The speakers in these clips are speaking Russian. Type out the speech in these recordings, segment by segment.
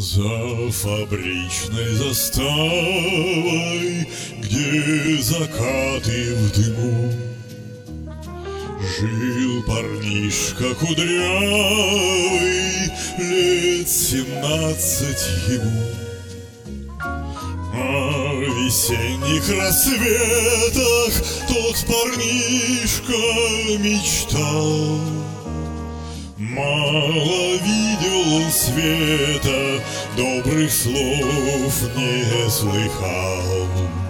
За фабричной заставой, где закаты в дыму, жил парнишка кудрявый, лет 17 ему. О весенних рассветах тот парнишка мечтал. Мало видел он света, добрых слов не слыхал.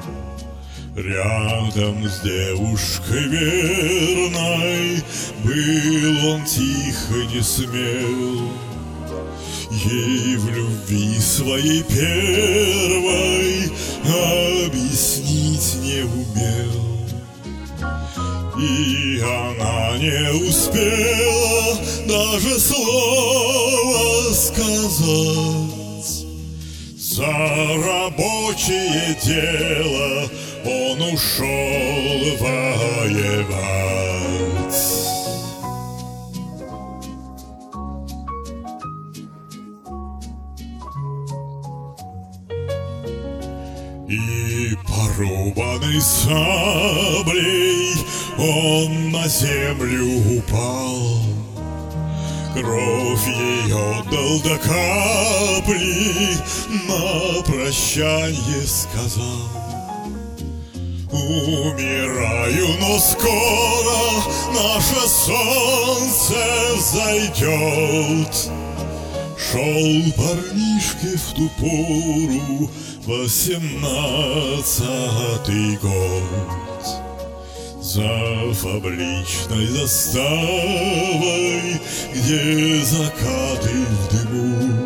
Рядом с девушкой верной был он тихо не смел. Ей в любви своей первой объяснить не умел. И она не успела даже слова сказать. За рабочее дело он ушел воевать. И порубанный саблей он на землю упал. Кровь ей отдал до капли, на прощанье сказал: умираю, но скоро наше солнце взойдет. Шел парнишке в ту пору 18-й год. За фабричной заставой, где закаты в дыму,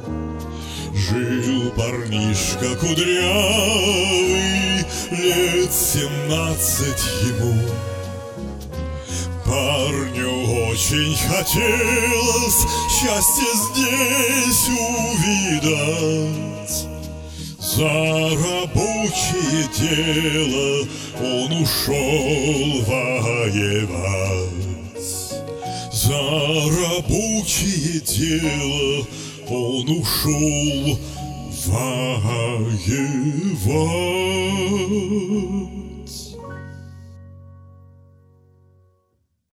жил парнишка кудрявый, лет 17 ему. Парню очень хотелось счастье здесь увидать. За рабочее дело он ушел воевать. За рабочее дело он ушел воевать.